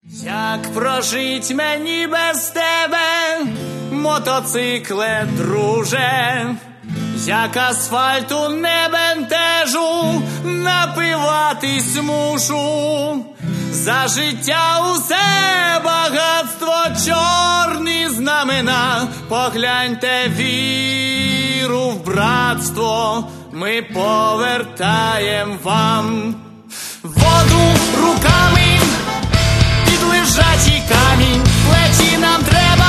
Як прожить мені без тебе, мотоцикле, друже? Як асфальту не бентежу, напиватись мушу. За життя усе багатство, чорні знамена. Погляньте, віру в братство ми повертаєм вам. Воду руками під лежачий камінь, плечі нам треба